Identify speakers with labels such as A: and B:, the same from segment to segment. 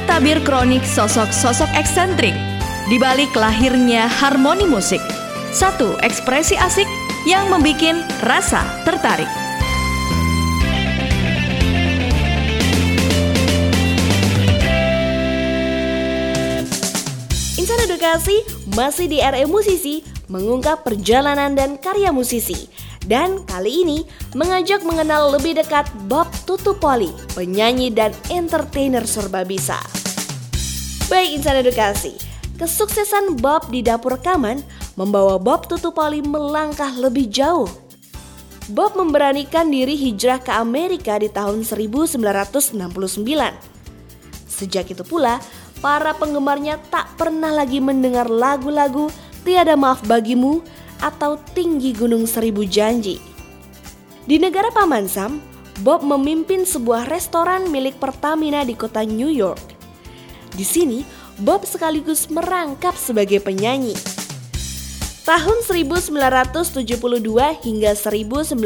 A: tabir kronik sosok-sosok eksentrik di balik lahirnya harmoni musik. Satu ekspresi asik yang membikin rasa tertarik.
B: Insan Edukasi masih di RE Musisi mengungkap perjalanan dan karya musisi. Dan kali ini mengajak mengenal lebih dekat Bob Tutupoli, penyanyi dan entertainer serba bisa. Baik Insan Edukasi, kesuksesan Bob di dapur rekaman membawa Bob Tutupoli melangkah lebih jauh. Bob memberanikan diri hijrah ke Amerika di tahun 1969. Sejak itu pula, para penggemarnya tak pernah lagi mendengar lagu-lagu Tiada Maaf Bagimu atau Tinggi Gunung Seribu Janji. Di negara Paman Sam, Bob memimpin sebuah restoran milik Pertamina di kota New York. Di sini, Bob sekaligus merangkap sebagai penyanyi. Tahun 1972 hingga 1976,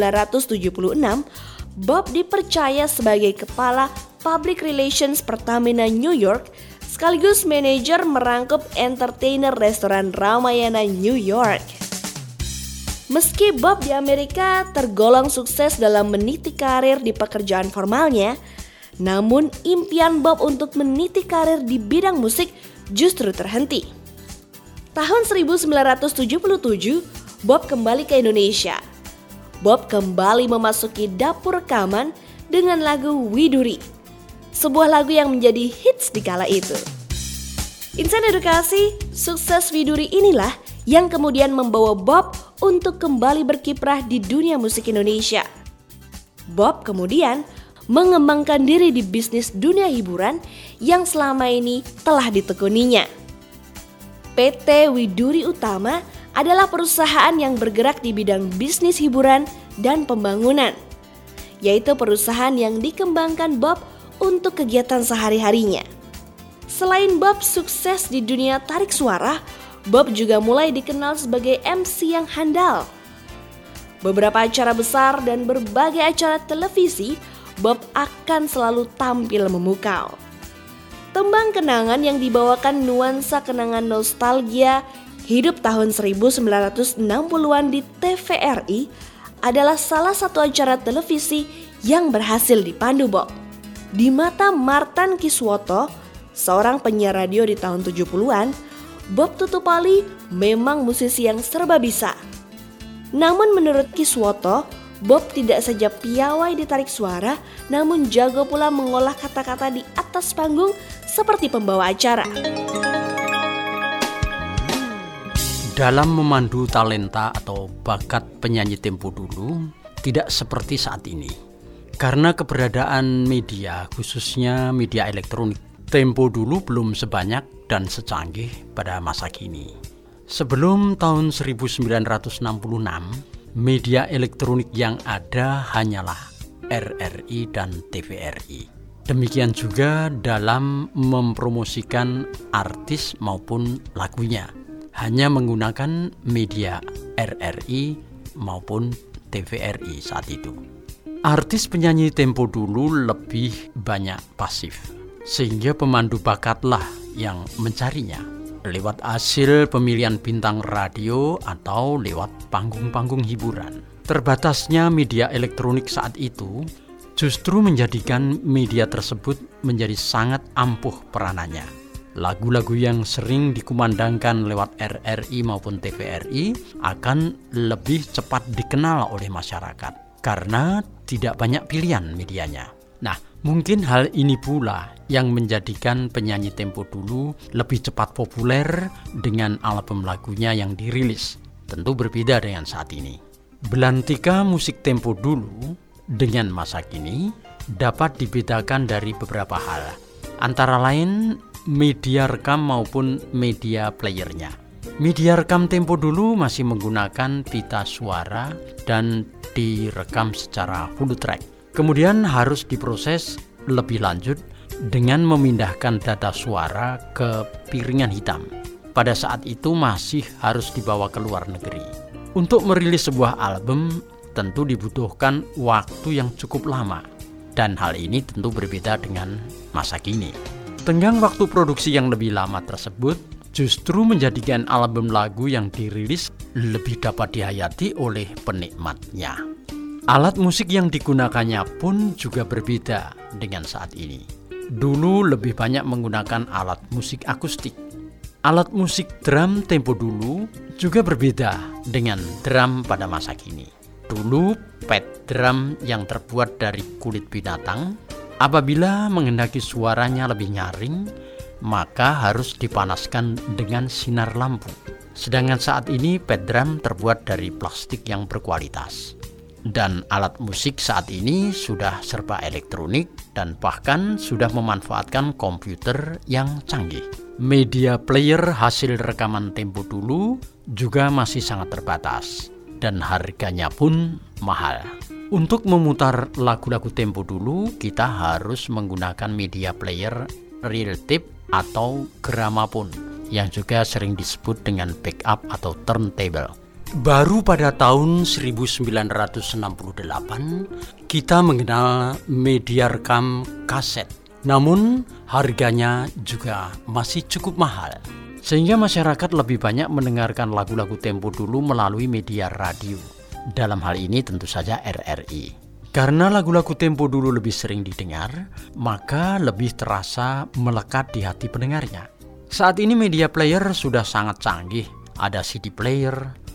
B: Bob dipercaya sebagai kepala Public Relations Pertamina New York sekaligus manajer merangkup entertainer restoran Ramayana New York. Meski Bob di Amerika tergolong sukses dalam meniti karir di pekerjaan formalnya, namun impian Bob untuk meniti karir di bidang musik justru terhenti. Tahun 1977, Bob kembali ke Indonesia. Bob kembali memasuki dapur rekaman dengan lagu Widuri, sebuah lagu yang menjadi hits di kala itu. Insan Edukasi, sukses Widuri inilah yang kemudian membawa Bob untuk kembali berkiprah di dunia musik Indonesia. Bob kemudian mengembangkan diri di bisnis dunia hiburan yang selama ini telah ditekuninya. PT Widuri Utama adalah perusahaan yang bergerak di bidang bisnis hiburan dan pembangunan, yaitu perusahaan yang dikembangkan Bob untuk kegiatan sehari-harinya. Selain Bob sukses di dunia tarik suara, Bob juga mulai dikenal sebagai MC yang handal. Beberapa acara besar dan berbagai acara televisi, Bob akan selalu tampil memukau. Tembang kenangan yang dibawakan nuansa kenangan nostalgia hidup tahun 1960-an di TVRI adalah salah satu acara televisi yang berhasil dipandu Bob. Di mata Martan Kiswoto, seorang penyiar radio di tahun 70-an, Bob Tutupoli memang musisi yang serba bisa. Namun menurut Kiswoto, Bob tidak saja piawai di tarik suara, namun jago pula mengolah kata-kata di atas panggung seperti pembawa acara.
C: Dalam memandu talenta atau bakat penyanyi tempo dulu, tidak seperti saat ini. Karena keberadaan media, khususnya media elektronik, tempo dulu belum sebanyak dan secanggih pada masa kini. Sebelum tahun 1966, media elektronik yang ada hanyalah RRI dan TVRI. Demikian juga dalam mempromosikan artis maupun lagunya, hanya menggunakan media RRI maupun TVRI saat itu. Artis penyanyi tempo dulu lebih banyak pasif, sehingga pemandu bakatlah yang mencarinya lewat hasil pemilihan bintang radio atau lewat panggung-panggung hiburan. Terbatasnya media elektronik saat itu justru menjadikan media tersebut menjadi sangat ampuh peranannya. Lagu-lagu yang sering dikumandangkan lewat RRI maupun TVRI akan lebih cepat dikenal oleh masyarakat karena tidak banyak pilihan medianya. Nah, mungkin hal ini pula yang menjadikan penyanyi tempo dulu lebih cepat populer dengan album lagunya yang dirilis. Tentu berbeda dengan saat ini. Belantika musik tempo dulu dengan masa kini dapat dibedakan dari beberapa hal. Antara lain media rekam maupun media playernya. Media rekam tempo dulu masih menggunakan pita suara dan direkam secara full track. Kemudian harus diproses lebih lanjut dengan memindahkan data suara ke piringan hitam. Pada saat itu masih harus dibawa ke luar negeri. Untuk merilis sebuah album tentu dibutuhkan waktu yang cukup lama. Dan hal ini tentu berbeda dengan masa kini. Tenggang waktu produksi yang lebih lama tersebut justru menjadikan album lagu yang dirilis lebih dapat dihayati oleh penikmatnya. Alat musik yang digunakannya pun juga berbeda dengan saat ini. Dulu lebih banyak menggunakan alat musik akustik. Alat musik drum tempo dulu juga berbeda dengan drum pada masa kini. Dulu pad drum yang terbuat dari kulit binatang, apabila menghendaki suaranya lebih nyaring, maka harus dipanaskan dengan sinar lampu. Sedangkan saat ini pad drum terbuat dari plastik yang berkualitas. Dan alat musik saat ini sudah serba elektronik dan bahkan sudah memanfaatkan komputer yang canggih. Media player hasil rekaman tempo dulu juga masih sangat terbatas dan harganya pun mahal. Untuk memutar lagu-lagu tempo dulu, kita harus menggunakan media player reel tape atau gramafon yang juga sering disebut dengan backup atau turntable. Baru pada tahun 1968 kita mengenal media rekam kaset. Namun harganya juga masih cukup mahal, sehingga masyarakat lebih banyak mendengarkan lagu-lagu tempo dulu melalui media radio. Dalam hal ini tentu saja RRI. Karena lagu-lagu tempo dulu lebih sering didengar, maka lebih terasa melekat di hati pendengarnya. Saat ini media player sudah sangat canggih. Ada CD player,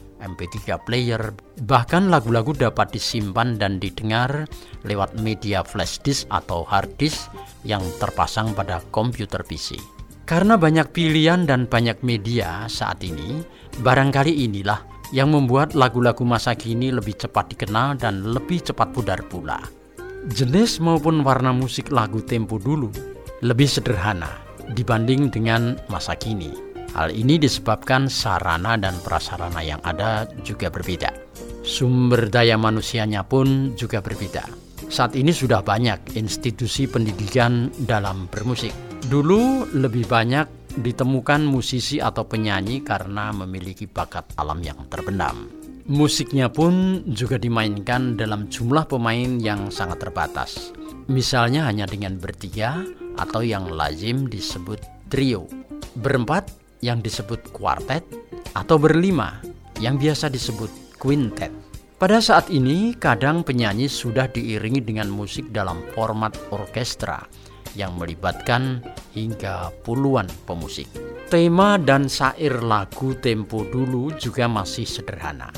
C: MP3 player, bahkan lagu-lagu dapat disimpan dan didengar lewat media flash disk atau hard disk yang terpasang pada komputer PC. Karena banyak pilihan dan banyak media saat ini, barangkali inilah yang membuat lagu-lagu masa kini lebih cepat dikenal dan lebih cepat pudar pula. Jenis maupun warna musik lagu tempo dulu lebih sederhana dibanding dengan masa kini. Hal ini disebabkan sarana dan prasarana yang ada juga berbeda. Sumber daya manusianya pun juga berbeda. Saat ini sudah banyak institusi pendidikan dalam bermusik. Dulu lebih banyak ditemukan musisi atau penyanyi karena memiliki bakat alam yang terpendam. Musiknya pun juga dimainkan dalam jumlah pemain yang sangat terbatas. Misalnya hanya dengan bertiga atau yang lazim disebut trio, berempat yang disebut kuartet, atau berlima yang biasa disebut quintet. Pada saat ini kadang penyanyi sudah diiringi dengan musik dalam format orkestra yang melibatkan hingga puluhan pemusik. Tema dan syair lagu tempo dulu juga masih sederhana.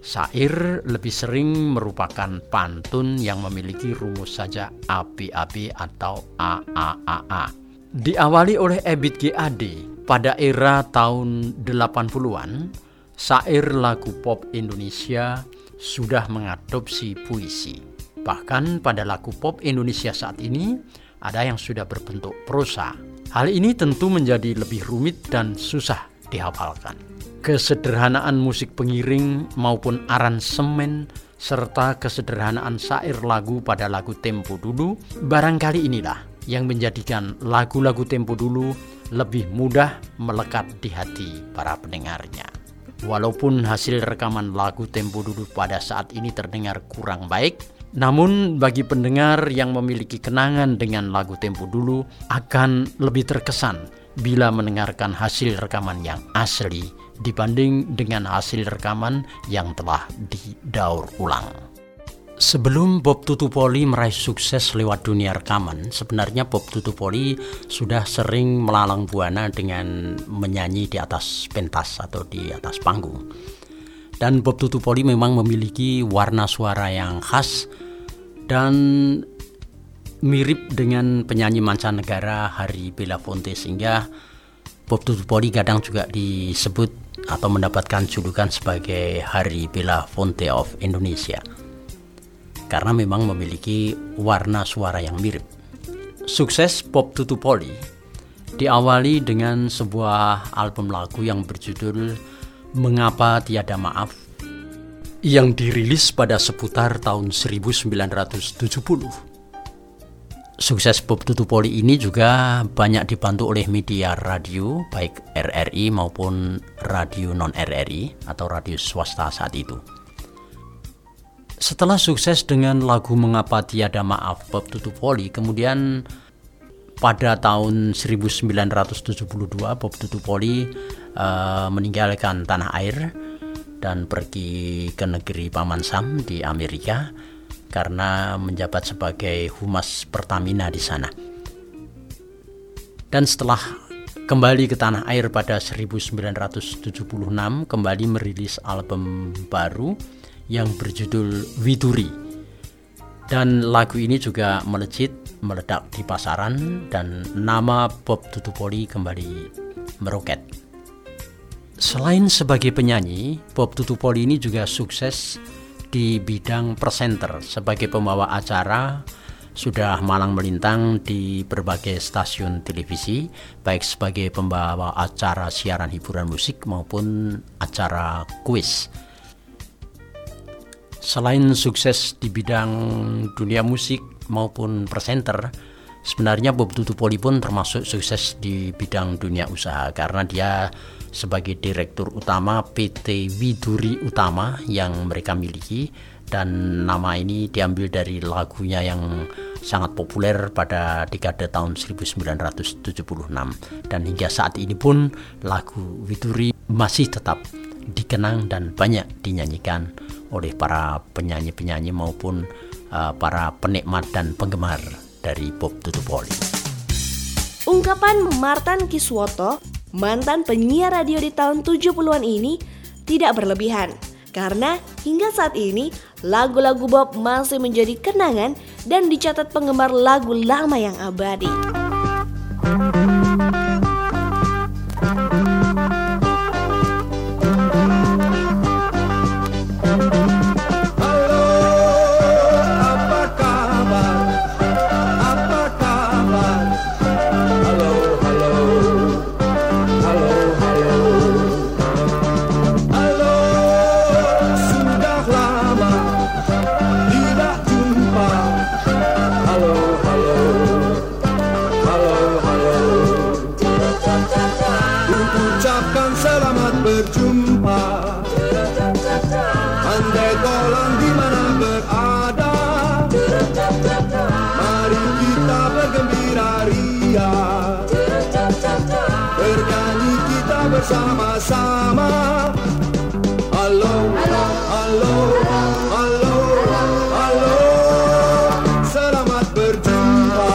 C: Syair lebih sering merupakan pantun yang memiliki rumus saja ABAB atau AAAA. Diawali oleh Ebit G. Ade pada era tahun 80-an, syair lagu pop Indonesia sudah mengadopsi puisi. Bahkan pada lagu pop Indonesia saat ini ada yang sudah berbentuk prosa. Hal ini tentu menjadi lebih rumit dan susah dihafalkan. Kesederhanaan musik pengiring maupun aransemen serta kesederhanaan syair lagu pada lagu tempo dulu, barangkali inilah yang menjadikan lagu-lagu tempo dulu lebih mudah melekat di hati para pendengarnya. Walaupun hasil rekaman lagu tempo dulu pada saat ini terdengar kurang baik, namun bagi pendengar yang memiliki kenangan dengan lagu tempo dulu akan lebih terkesan bila mendengarkan hasil rekaman yang asli dibanding dengan hasil rekaman yang telah didaur ulang. Sebelum Bob Tutupoli meraih sukses lewat dunia rekaman, sebenarnya Bob Tutupoli sudah sering melalang buana dengan menyanyi di atas pentas atau di atas panggung. Dan Bob Tutupoli memang memiliki warna suara yang khas dan mirip dengan penyanyi mancanegara Harry Belafonte, sehingga Bob Tutupoli kadang juga disebut atau mendapatkan julukan sebagai Harry Belafonte of Indonesia, karena memang memiliki warna suara yang mirip. Sukses Bob Tutupoli diawali dengan sebuah album lagu yang berjudul Mengapa Tiada Maaf, yang dirilis pada seputar tahun 1970. Sukses Bob Tutupoli ini juga banyak dibantu oleh media radio, baik RRI maupun radio non-RRI atau radio swasta saat itu. Setelah sukses dengan lagu Mengapa Tiada Maaf Bob Tutupoli, kemudian pada tahun 1972 Bob Tutupoli meninggalkan tanah air dan pergi ke negeri Paman Sam di Amerika karena menjabat sebagai humas Pertamina di sana. Dan setelah kembali ke tanah air pada 1976, kembali merilis album baru yang berjudul Widuri. Dan lagu ini juga meledak di pasaran dan nama Bob Tutupoli kembali meroket. Selain sebagai penyanyi, Bob Tutupoli ini juga sukses di bidang presenter sebagai pembawa acara. Sudah malang melintang di berbagai stasiun televisi, baik sebagai pembawa acara siaran hiburan musik maupun acara kuis. Selain sukses di bidang dunia musik maupun presenter, sebenarnya Bob Tutupoli pun termasuk sukses di bidang dunia usaha karena dia sebagai direktur utama PT Widuri Utama yang mereka miliki, dan nama ini diambil dari lagunya yang sangat populer pada dekade tahun 1976, dan hingga saat ini pun lagu Widuri masih tetap dikenang dan banyak dinyanyikan oleh para penyanyi-penyanyi maupun para penikmat dan penggemar dari Bob Tutupoli.
B: Ungkapan Martan Kiswoto, mantan penyiar radio di tahun 70-an ini tidak berlebihan, karena hingga saat ini lagu-lagu Bob masih menjadi kenangan dan dicatat penggemar lagu lama yang abadi.
D: Berjumpa, andai kolam di mana berada, mari kita bergembira ria, bernyanyi kita bersama-sama. Halo, halo, halo, halo, halo, selamat berjumpa.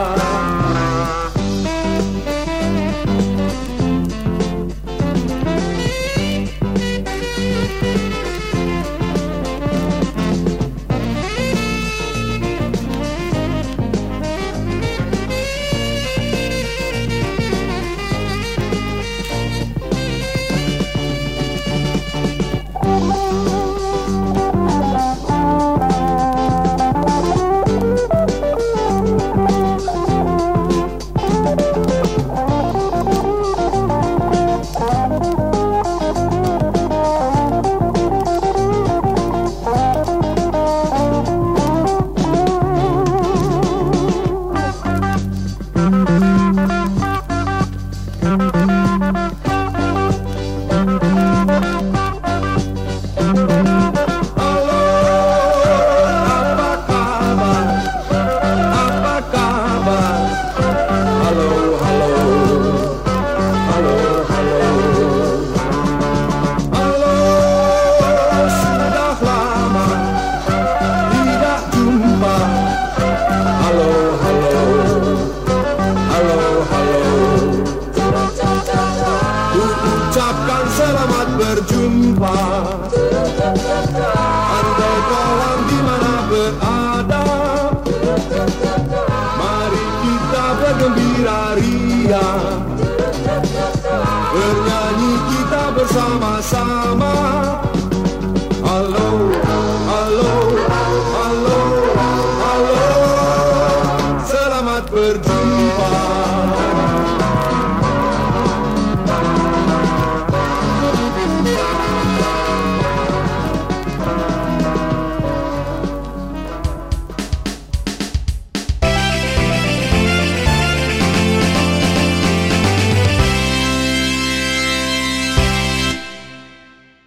D: Berjumpa, andai kolam di mana berada, mari kita bergembira ria, bernyanyi kita bersama-sama.